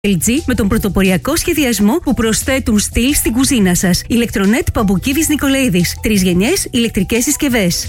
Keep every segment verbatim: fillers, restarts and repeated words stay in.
ελ τζι με τον πρωτοποριακό σχεδιασμό που προσθέτουν στυλ στην κουζίνα σας. Ηλεκτρονέτ Παμπουκίδης Νικολαίδης. Τρεις γενιές ηλεκτρικές συσκευές.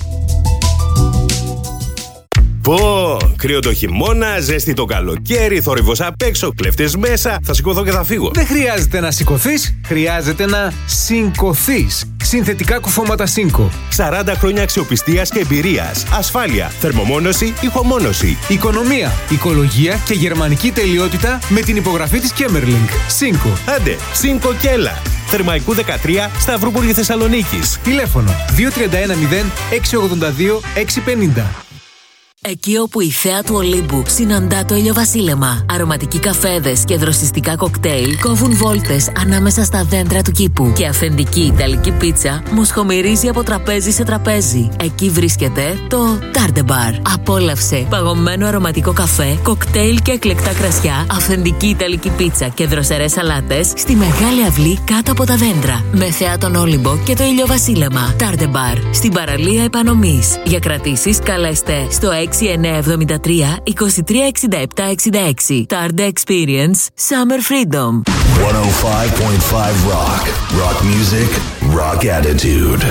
Πω, κρύο το χειμώνα, ζέστη το καλοκαίρι, θόρυβος απ' έξω, κλέφτες μέσα. Θα σηκωθώ και θα φύγω. Δεν χρειάζεται να σηκωθείς, χρειάζεται να σηκωθείς. Συνθετικά κουφώματα Σίνκο. σαράντα χρόνια αξιοπιστίας και εμπειρίας. Ασφάλεια, θερμομόνωση, ηχομόνωση. Οικονομία, οικολογία και γερμανική τελειότητα με την υπογραφή της Κέμερλινγκ. Σίνκο. Άντε, Σίνκο κι έλα. Θερμαϊκού δεκατρία, Σταυρούπολη Θεσσαλονίκης. Τηλέφωνο δύο τρία ένα μηδέν έξι ογδόντα δύο έξι πενήντα. Εκεί όπου η θέα του Ολύμπου συναντά το ηλιοβασίλεμα, αρωματικοί καφέδες και δροσιστικά κοκτέιλ κόβουν βόλτες ανάμεσα στα δέντρα του κήπου και αυθεντική ιταλική πίτσα μοσχομυρίζει από τραπέζι σε τραπέζι. Εκεί βρίσκεται το Tarde Bar. Απόλαυσε παγωμένο αρωματικό καφέ, κοκτέιλ και εκλεκτά κρασιά, αυθεντική ιταλική πίτσα και δροσερές σαλάτες στη μεγάλη αυλή κάτω από τα δέντρα. Με θέα τον Όλυμπο και το ηλιοβασίλεμα. Tarde Bar. Στην παραλία Επανομής. Για κρατήσεις καλέστε στο έξι εννιά εβδομήντα τρία είκοσι τρία εξήντα επτά εξήντα έξι. Tarde Experience Summer Freedom. εκατόν πέντε κόμμα πέντε Rock. Rock music, rock attitude.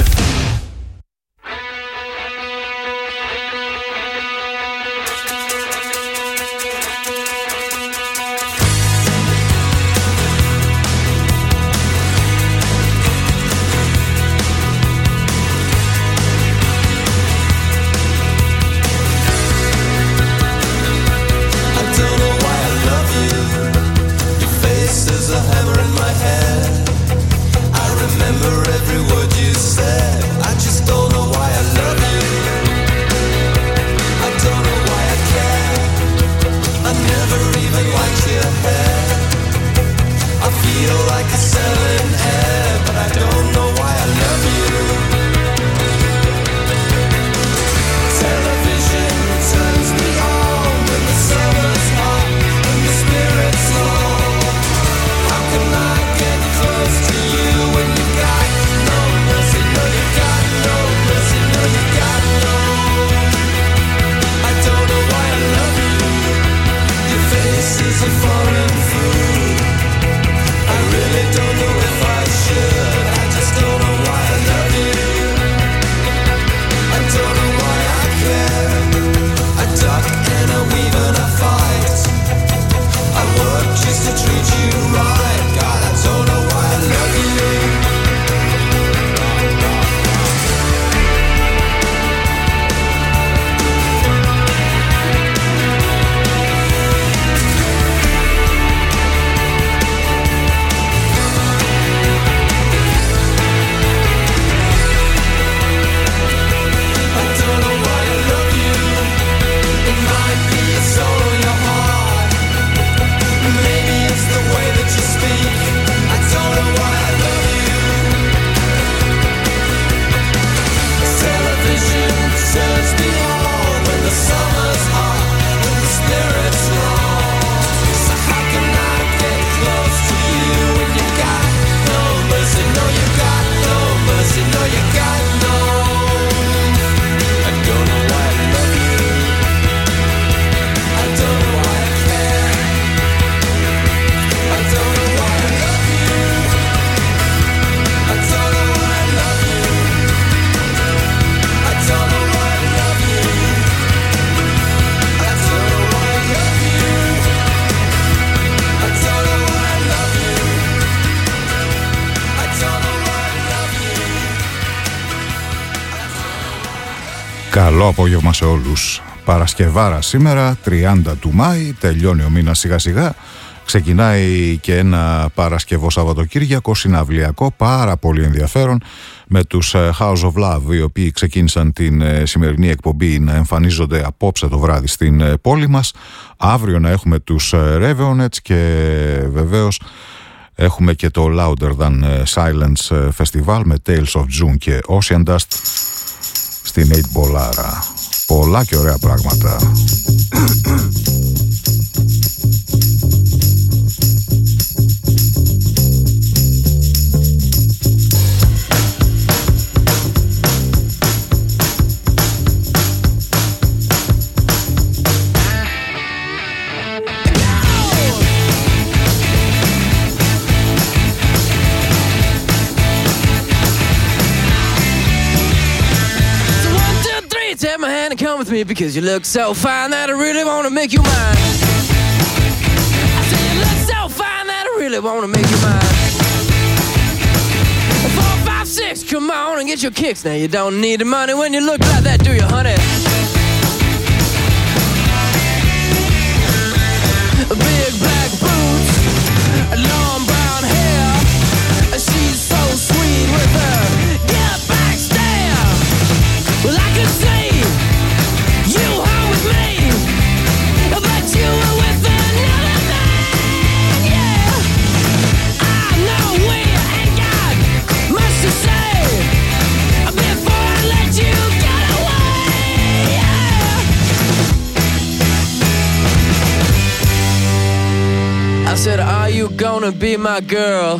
Καλό απόγευμα σε όλους. Παρασκευάρα σήμερα, τριάντα του Μάη, τελειώνει ο μήνας σιγά σιγά. Ξεκινάει και ένα Παρασκευό Σαββατοκύριακο συναυλιακό, πάρα πολύ ενδιαφέρον, με τους House of Love, οι οποίοι ξεκίνησαν την σημερινή εκπομπή να εμφανίζονται απόψε το βράδυ στην πόλη μας. Αύριο να έχουμε τους Reveonets και βεβαίως έχουμε και το Louder Than Silence Festival με Tales of June και Ocean Dust στην eight Μπολάρα. Πολλά και ωραία πράγματα. come with me because you look so fine that I really want to make you mine. I say you look so fine that I really want to make you mine. Four, five, six, come on and get your kicks. Now you don't need the money when you look like that, do you, honey? Big black boots, long brown hair. She's so sweet with her get back stare. Well, I could see you home with me, but you were with another man, yeah. I know we ain't got much to say before I let you get away, yeah. I said, are you gonna be my girl?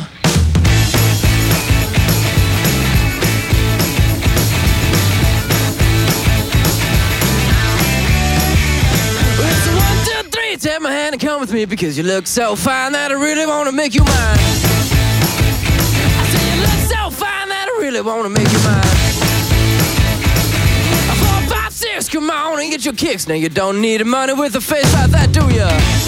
Take my hand and come with me because you look so fine that I really want to make you mine. I say you look so fine that I really want to make you mine. Four, five, six, come on and get your kicks. Now you don't need the money with a face like that, do ya?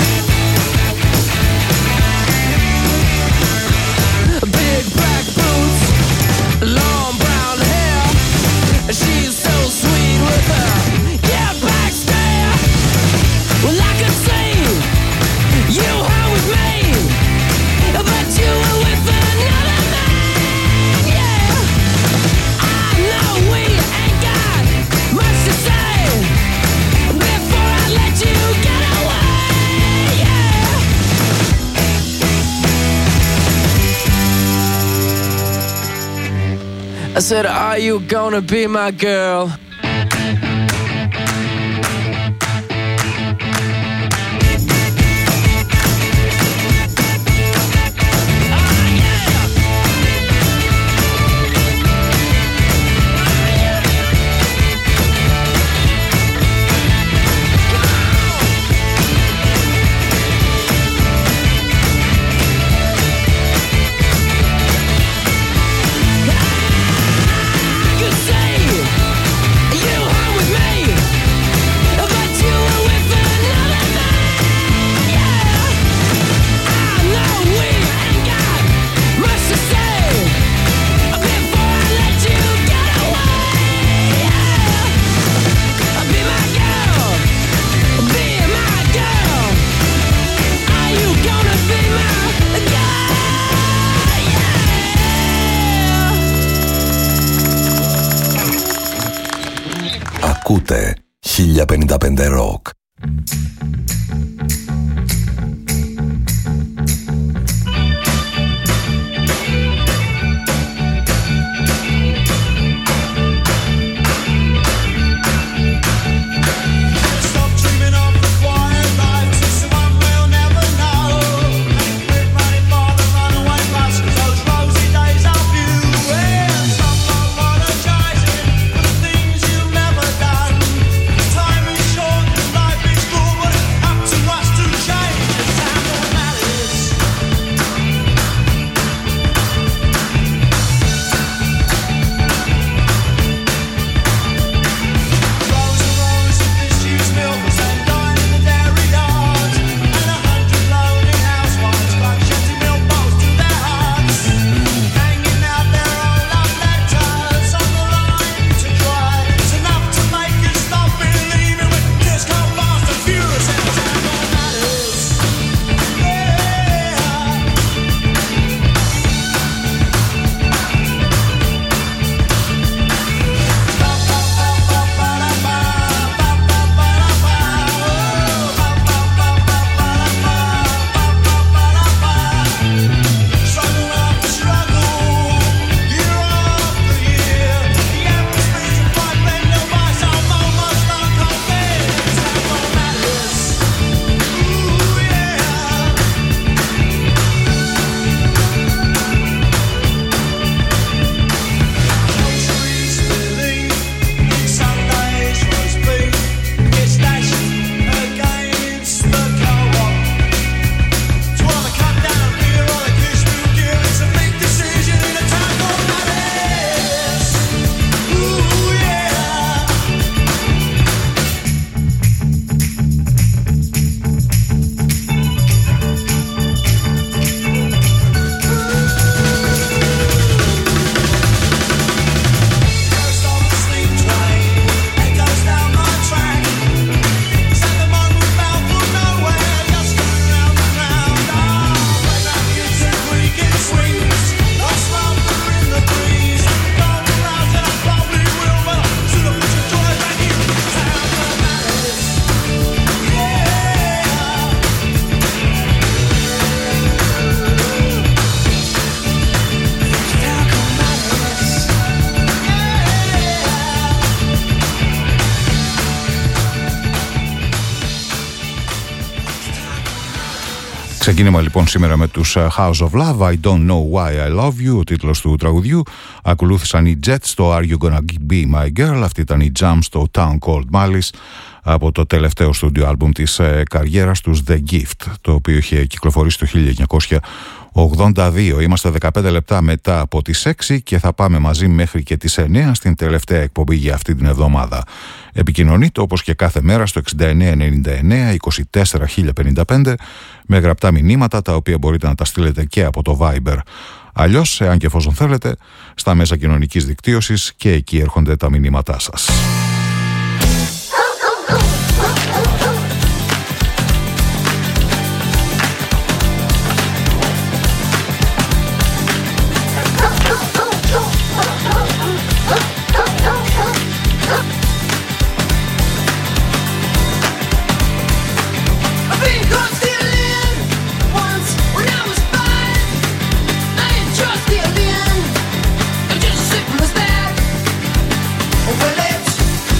Big black boots, long brown hair. She's so sweet with her yeah back stare. Well, I could see you home with me, but you were with another man, yeah. I know we ain't got much to say before I let you get away, yeah. I said, are you gonna be my girl? Ακούτε χίλια πενήντα πέντε Rock. Time is short, life is cool, but have to Ξεκίνημα λοιπόν σήμερα με τους House of Love, I Don't Know Why I Love You, ο τίτλος του τραγουδιού. Ακολούθησαν οι Jets στο Are You Gonna Be My Girl. Αυτή ήταν η Jam στο Town Called Malice από το τελευταίο στούντιο άλμπουμ της ε, καριέρας τους, The Gift, το οποίο είχε κυκλοφορήσει το χίλια εννιακόσια ογδόντα δύο. Είμαστε δεκαπέντε λεπτά μετά από τις έξι και θα πάμε μαζί μέχρι και τις εννέα στην τελευταία εκπομπή για αυτή την εβδομάδα. Επικοινωνείτε όπως και κάθε μέρα στο εξήντα εννέα ενενήντα εννέα είκοσι τέσσερα χίλια πενήντα πέντε με γραπτά μηνύματα, τα οποία μπορείτε να τα στείλετε και από το Viber. Αλλιώς, εάν και εφόσον θέλετε, στα μέσα κοινωνικής δικτύωσης, και εκεί έρχονται τα μηνύματά σας. Well, it's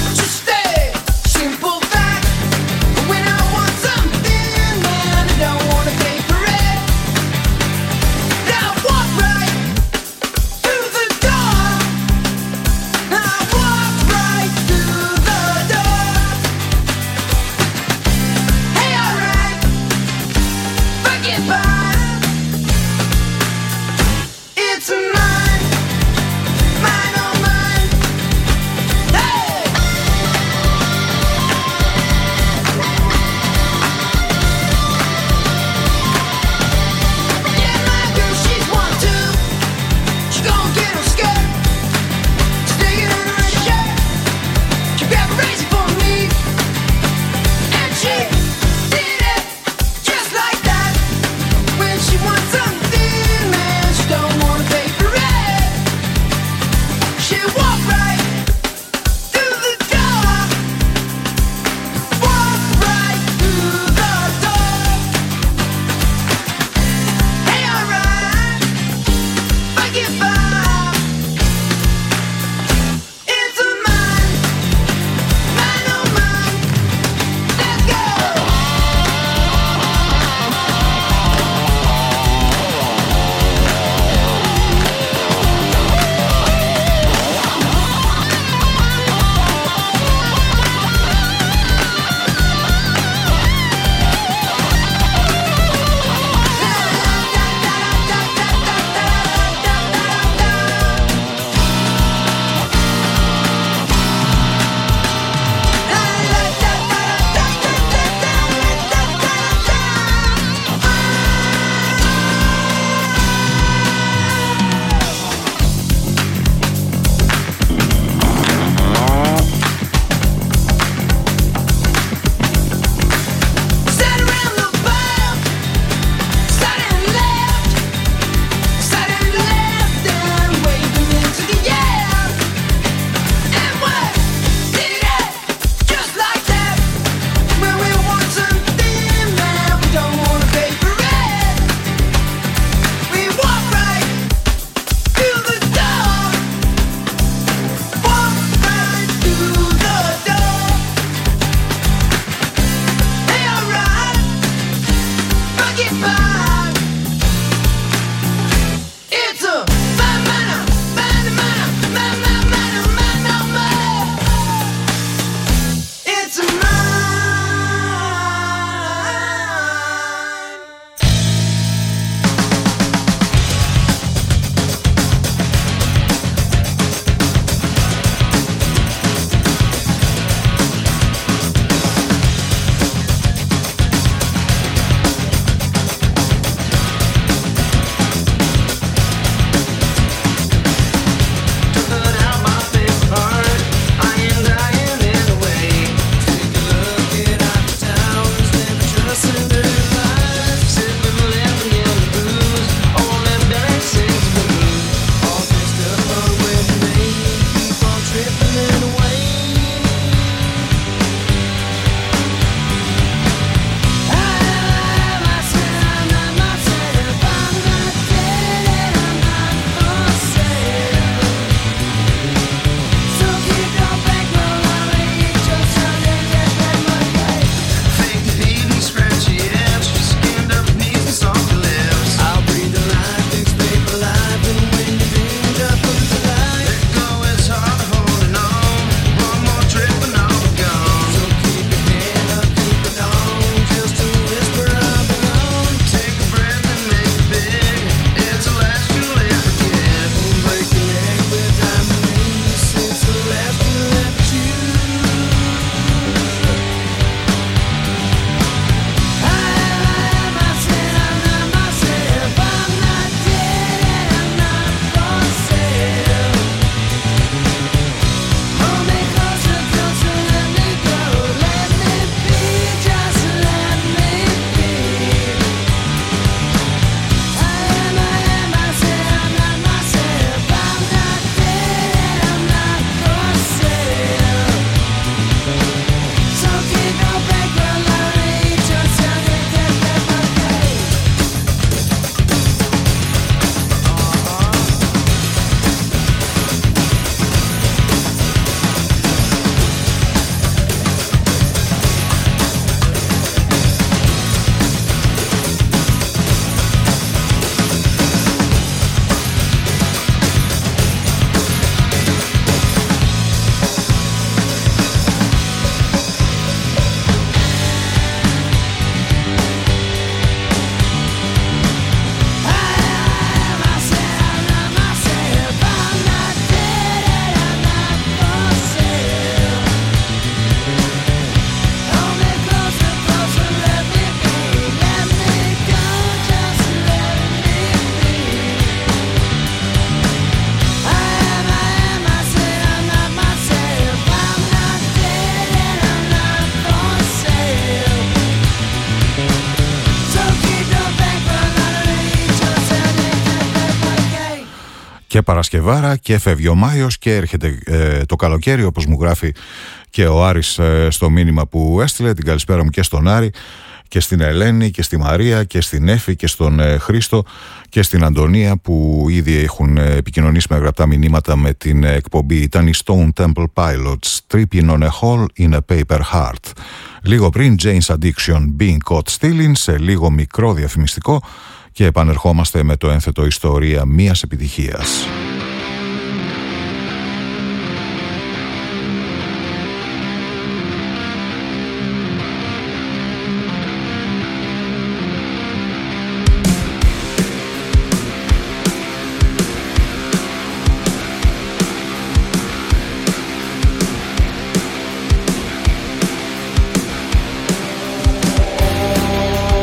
και Παρασκευάρα και φεύγει ο Μάιος και έρχεται ε, το καλοκαίρι, όπως μου γράφει και ο Άρης ε, στο μήνυμα που έστειλε. Την καλησπέρα μου και στον Άρη και στην Ελένη και στη Μαρία και στην Έφη και στον ε, Χρήστο και στην Αντωνία, που ήδη έχουν ε, επικοινωνήσει με γραπτά μηνύματα με την ε, εκπομπή. Ήταν οι Stone Temple Pilots, Tripping on a Hole in a Paper Heart. Λίγο πριν Jane's Addiction, Being Caught Stealing, σε λίγο μικρό διαφημιστικό και επανερχόμαστε με το ένθετο ιστορία μίας επιτυχίας.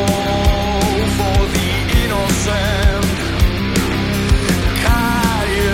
For the innocent, carry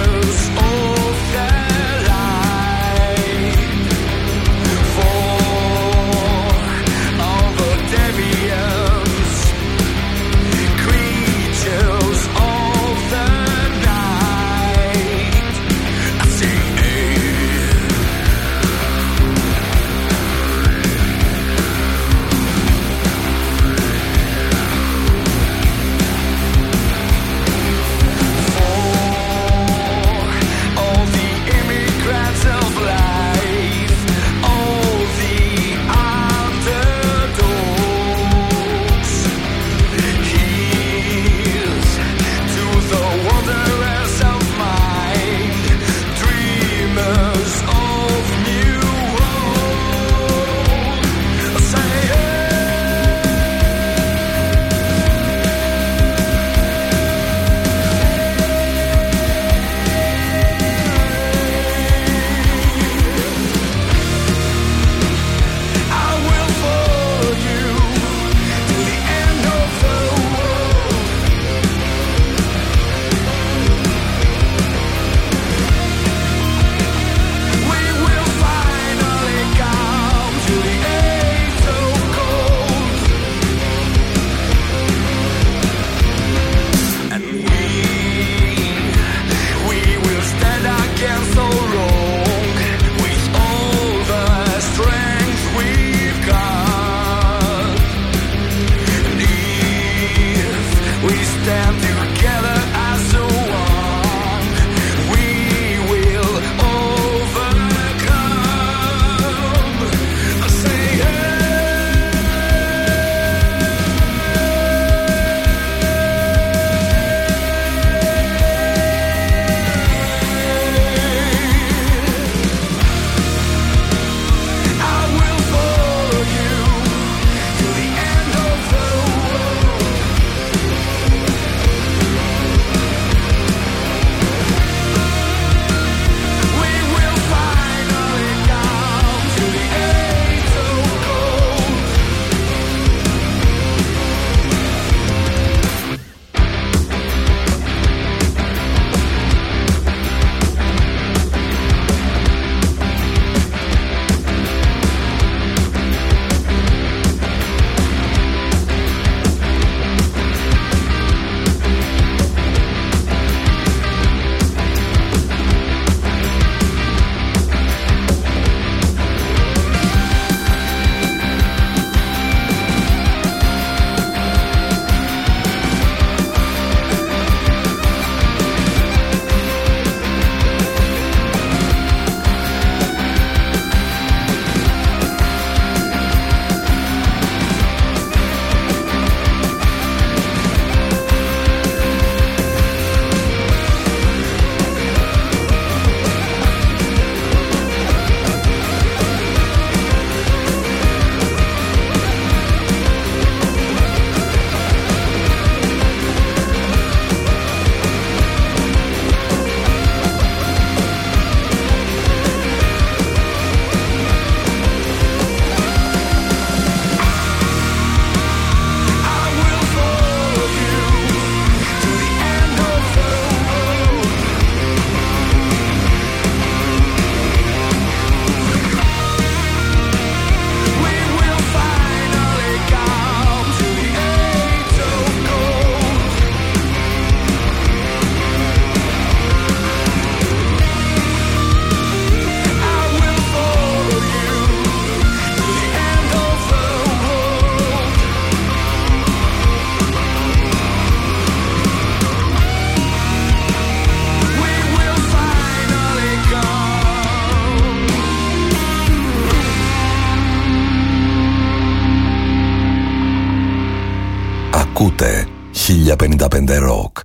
χίλια πενήντα πέντε Rock.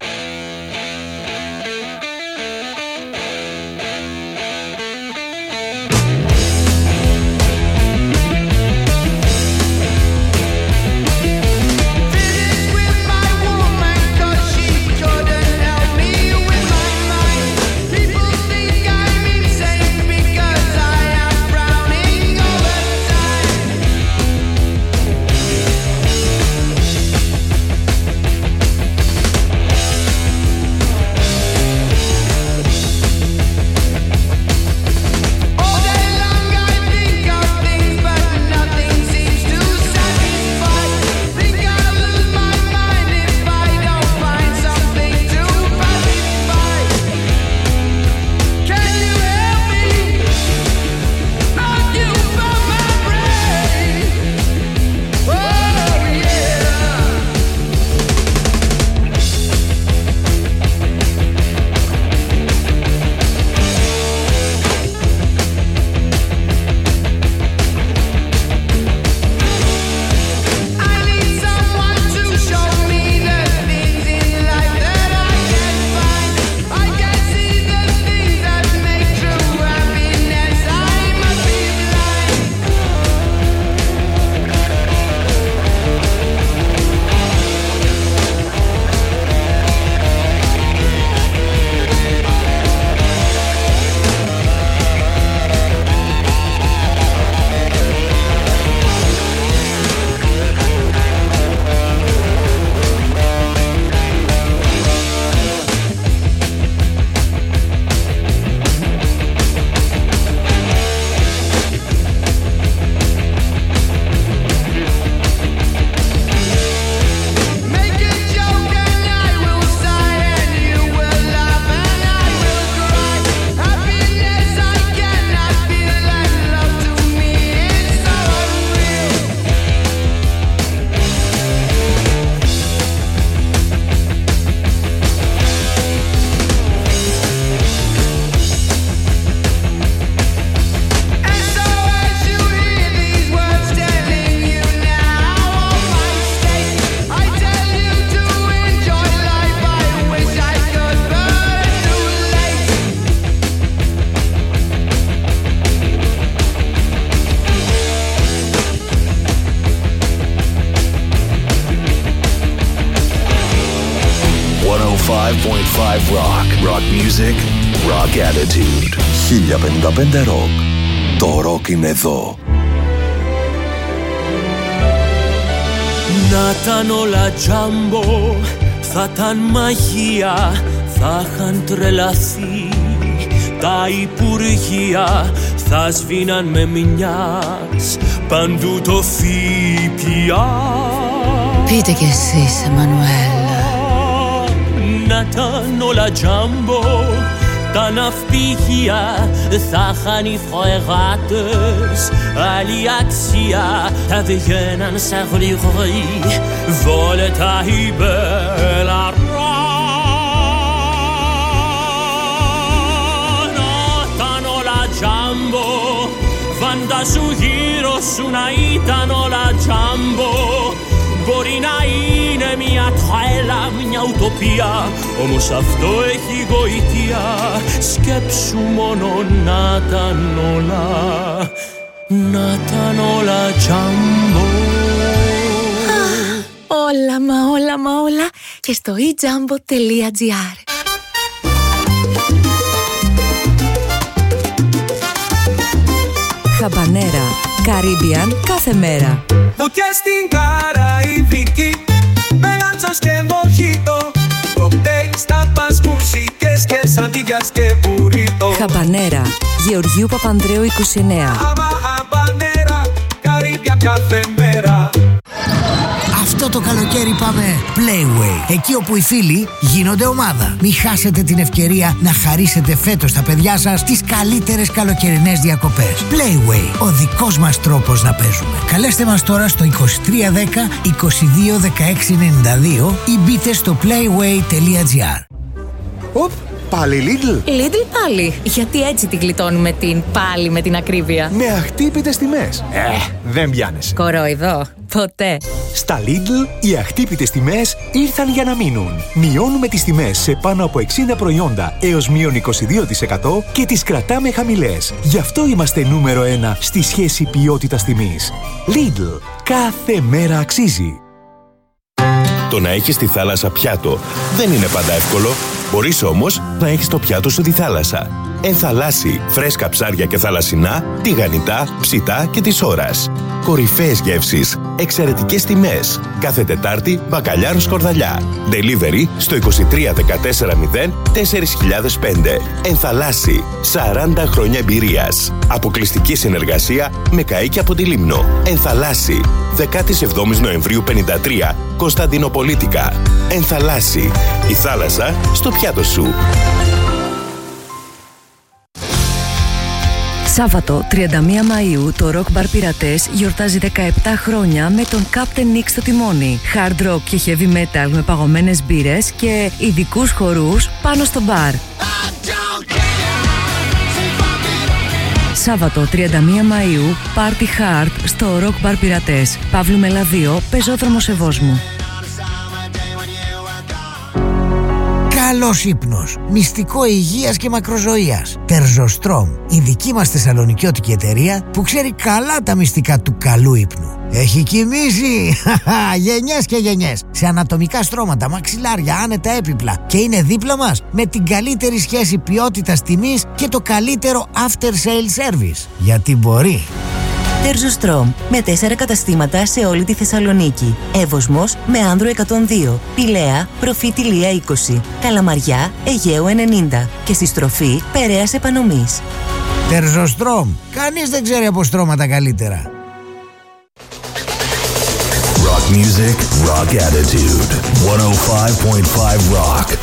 εκατόν πέντε πέντε Rock. Rock music, rock attitude. χίλια πενήντα πέντε Rock. Το rock είναι εδώ. Να ήταν όλα τζάμπο, θα ήταν μαγεία, θα είχαν τρελαθεί τα υπουργεία, θα σβήναν με μιας παντού το ΦΠΑ. Πείτε κι εσείς, Εμμανουέλ. Να ήταν όλα τζάμπο, τα ναυπηγεία, θα είχαν οι φρεγάτες άλλη αξία, θα βγαίναν σε γλυγρή βόλετα η μπελαρά. Να ήταν όλα τζάμπο, φαντάσου γύρω σου να ήταν όλα τζάμπο. Μπορεί να είναι μια τρέλα, μια ουτοπία, όμως αυτό έχει γοητεία. Σκέψου μόνο να ήταν όλα, να ήταν όλα τζάμπο. Όλα μα όλα μα όλα και στο e jumbo τελεία gr. Χαμπανέρα, Caribbean κάθε μέρα. Φωτιά στην Καραϊβική, με άντσος και μοχίτο, κοκτέιλ στα πας, μουσικές και σαντίγιας και μπουρίτο. Χαμπανέρα, Γεωργίου Παπανδρέου είκοσι εννέα. Άμα χαμπανέρα, Καρύμπια κάθε μέρα. Αυτό το καλοκαίρι πάμε Playway, εκεί όπου οι φίλοι γίνονται ομάδα. Μην χάσετε την ευκαιρία να χαρίσετε φέτος στα παιδιά σας τις καλύτερες καλοκαιρινές διακοπές. Playway, ο δικός μας τρόπος να παίζουμε. Καλέστε μας τώρα στο είκοσι τρία δέκα είκοσι δύο δεκαέξι ενενήντα δύο ή μπείτε στο playway τελεία gr. Οπ, Πάλι Lidl. Lidl πάλι. Γιατί έτσι την γλιτώνουμε την πάλι με την ακρίβεια. Με αχτύπητες τιμές. Ε, δεν πιάνεσαι. Κορόιδο. Ποτέ. Στα Lidl οι αχτύπητες τιμές ήρθαν για να μείνουν. Μειώνουμε τις τιμές σε πάνω από εξήντα προϊόντα έως μείον είκοσι δύο τοις εκατό και τις κρατάμε χαμηλές. Γι' αυτό είμαστε νούμερο ένα στη σχέση ποιότητας τιμής. Lidl. Κάθε μέρα αξίζει. Το να έχεις τη θάλασσα πιάτο δεν είναι πάντα εύκολο. Μπορείς όμως να έχεις το πιάτο σου τη θάλασσα. Ενθαλάσσι, φρέσκα ψάρια και θαλασσινά, τηγανιτά, ψητά και της ώρας. Κορυφαίες γεύσεις, εξαιρετικές τιμές. Κάθε Τετάρτη, μπακαλιάρο σκορδαλιά. Delivery στο είκοσι τρία δεκατέσσερα μηδέν τέσσερα χιλιάδες πέντε. Ενθαλάσσι, σαράντα χρόνια εμπειρίας. Αποκλειστική συνεργασία με καΐκια από τη Λίμνο. Ενθαλάσσι, δεκαεπτά Νοεμβρίου πενήντα τρία, Κωνσταντινοπολίτικα. Ενθαλάσσι, η θάλασσα στο πιάτο σου. Σάββατο τριάντα μία Μαΐου το Rock Bar Πειρατές γιορτάζει δεκαεπτά χρόνια με τον Captain Nick στο τιμόνι. Hard rock και heavy metal με παγωμένες μπύρες και ειδικούς χορούς πάνω στο μπαρ. Σάββατο τριάντα μία Μαΐου Party Hard στο Rock Bar Πειρατές. Παύλου Μελαδίο, πεζόδρομος Ευόσμου. Καλός ύπνος, μυστικό υγείας και μακροζωίας. Τερζοστρόμ, η δική μας θεσσαλονικιώτικη εταιρεία που ξέρει καλά τα μυστικά του καλού ύπνου. Έχει κοιμήσει γενιές και γενιές σε ανατομικά στρώματα, μαξιλάρια, άνετα έπιπλα και είναι δίπλα μας με την καλύτερη σχέση ποιότητας τιμής και το καλύτερο after sale service. Γιατί μπορεί. Τερζοστρόμ, με τέσσερα καταστήματα σε όλη τη Θεσσαλονίκη. Εύωσμος με Άνδρο εκατόν δύο, Πηλαία, Προφήτη Λία είκοσι, Καλαμαριά, Αιγαίου ενενήντα και στη στροφή Περαίας Επανομής. Τερζοστρόμ, κανείς δεν ξέρει από στρώματα καλύτερα. Rock music, rock attitude. εκατόν πέντε κόμμα πέντε Rock.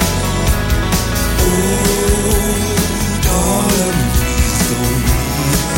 Oh, darling, please don't leave.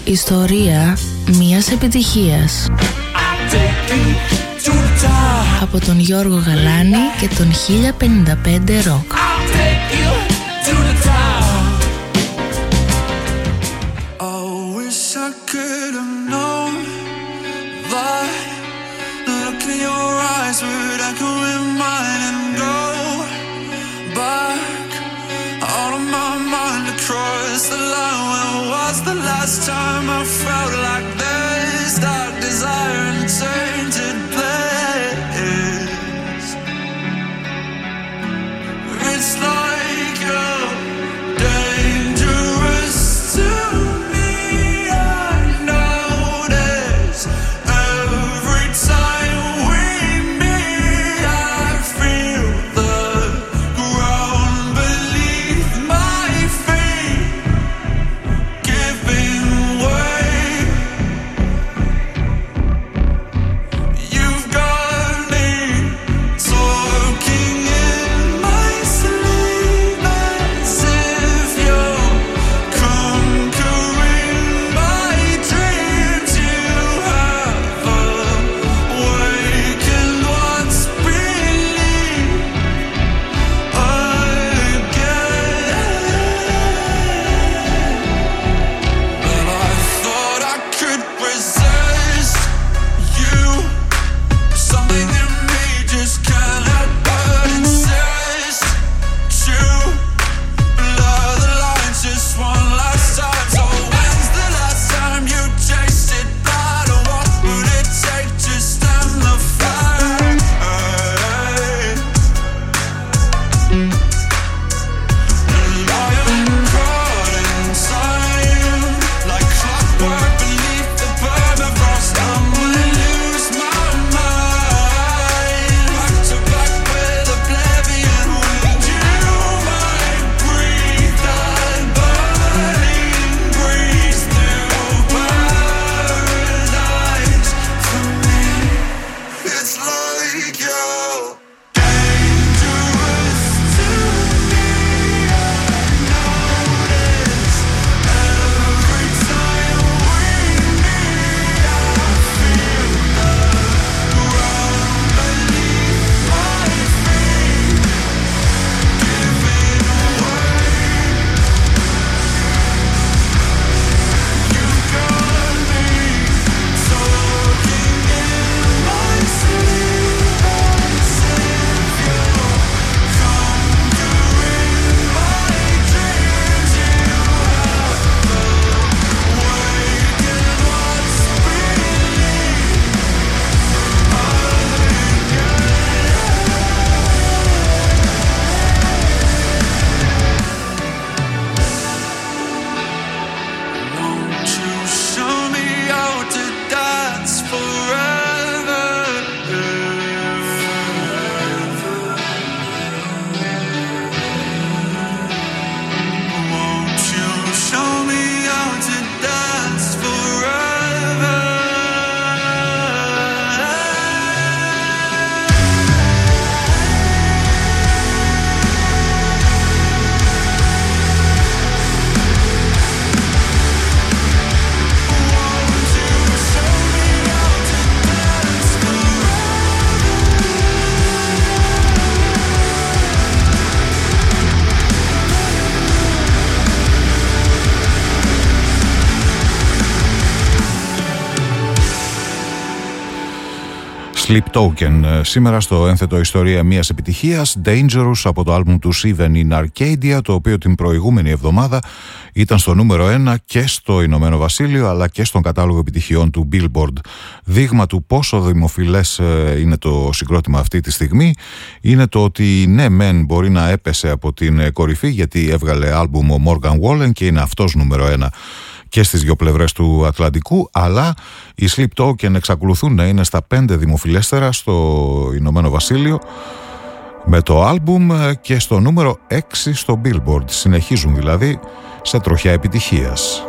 Ιστορία μιας επιτυχίας. Από τον Γιώργο Γαλάνη και τον χίλια πενήντα πέντε Rock. Would echo in mine and go back out of my mind across the line. When was the last time I felt like this? Dark desire and tainted place. It's like you're dangerous to me. I notice every time we Sleep Token σήμερα στο ένθετο Ιστορία μιας επιτυχίας, Dangerous από το άλμπουμ του Seven in Arcadia, το οποίο την προηγούμενη εβδομάδα ήταν στο νούμερο ένα και στο Ηνωμένο Βασίλειο αλλά και στον κατάλογο επιτυχιών του Billboard. Δείγμα του πόσο δημοφιλές είναι το συγκρότημα αυτή τη στιγμή είναι το ότι ναι μεν μπορεί να έπεσε από την κορυφή, γιατί έβγαλε άλμπουμ ο Morgan Wallen και είναι αυτός νούμερο ένα και στις δύο πλευρές του Ατλαντικού, αλλά οι Sleep Token εξακολουθούν να είναι στα πέντε δημοφιλέστερα στο Ηνωμένο Βασίλειο με το άλμπουμ και στο νούμερο έξι στο Billboard. Συνεχίζουν δηλαδή σε τροχιά επιτυχίας.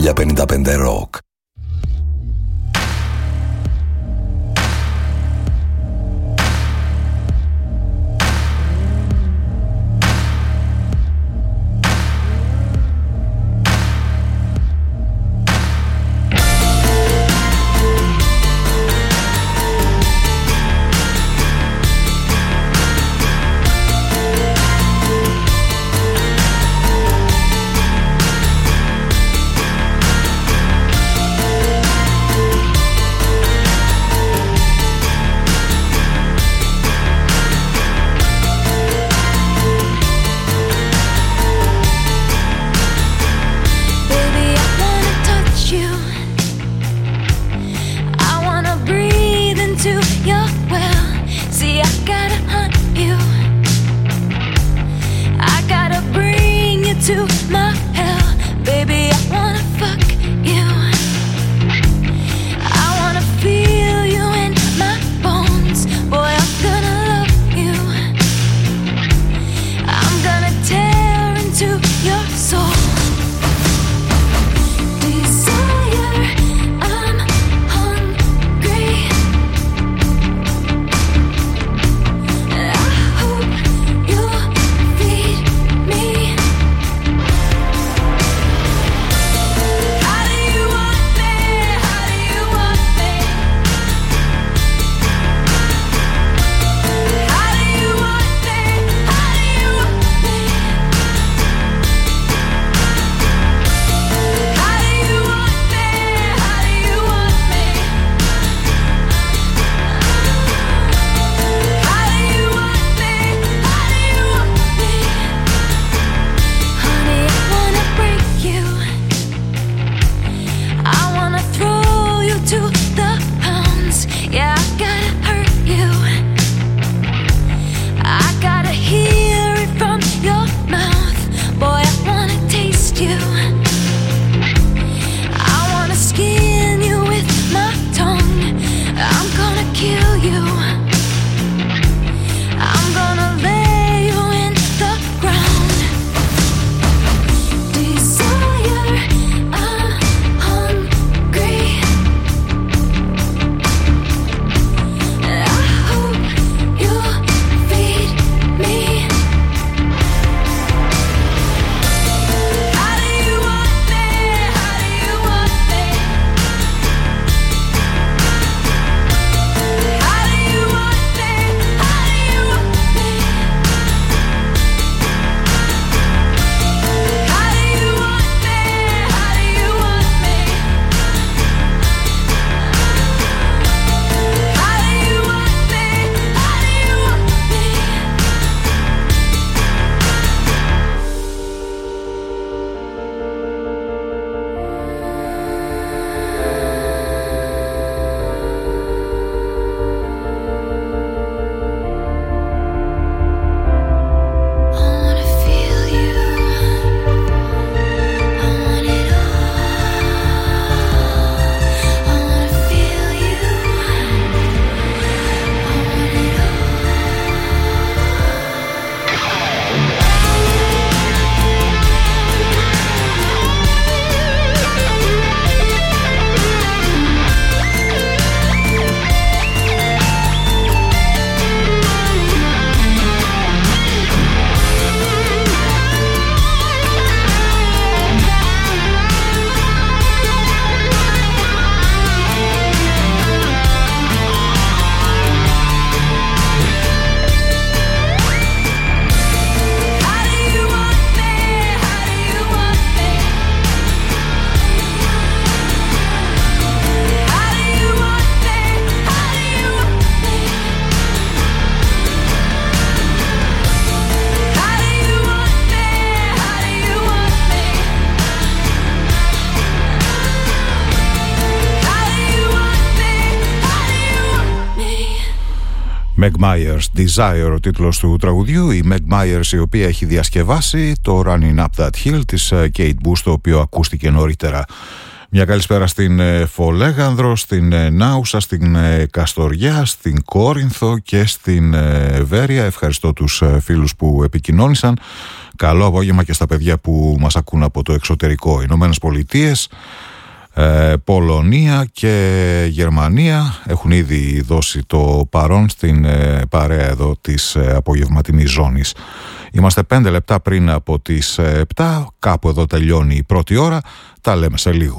χίλια πενήντα πέντε Rock. Meg Myers, Desire ο τίτλος του τραγουδιού. Η Meg Myers, η οποία έχει διασκευάσει το Running Up That Hill της Kate Bush, το οποίο ακούστηκε νωρίτερα. Μια καλησπέρα στην Φολέγανδρο, στην Νάουσα, στην Καστοριά, στην Κόρινθο και στην Βέρεια. Ευχαριστώ τους φίλους που επικοινώνησαν. Καλό απόγευμα και στα παιδιά που μας ακούν από το εξωτερικό. Ηνωμένες Πολιτείες, ε, Πολωνία και Γερμανία έχουν ήδη δώσει το παρόν στην ε, παρέα εδώ της ε, απογευματινής ζώνης. Είμαστε πέντε λεπτά πριν από τις επτά, κάπου εδώ τελειώνει η πρώτη ώρα, τα λέμε σε λίγο.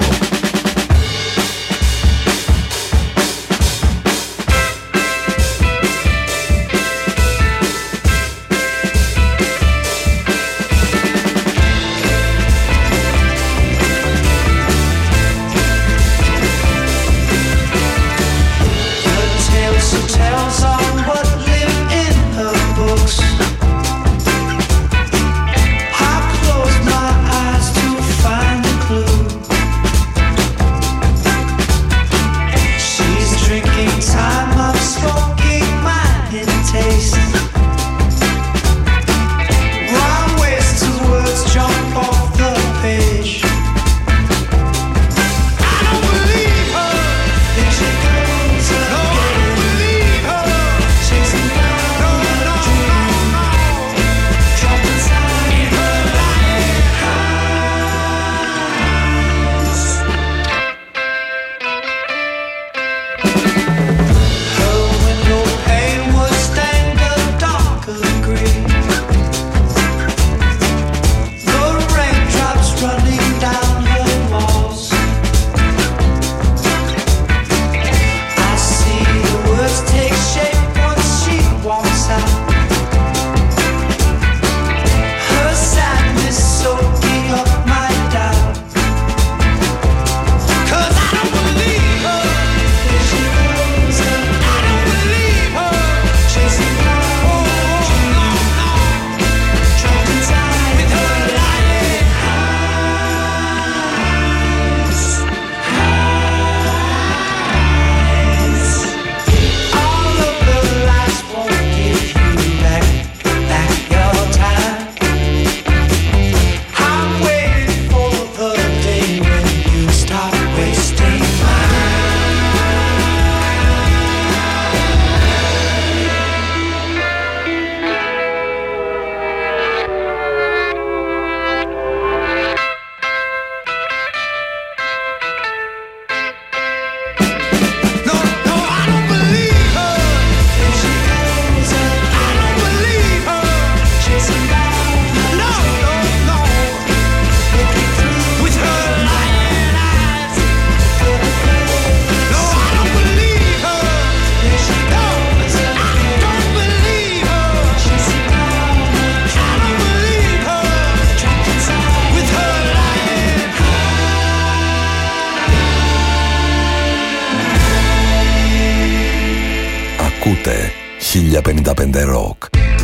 χίλια πενήντα πέντε Rock.